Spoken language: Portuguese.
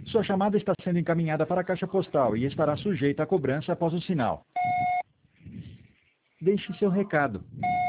Sua chamada está sendo encaminhada para a caixa postal e estará sujeita à cobrança após o sinal. Deixe seu recado.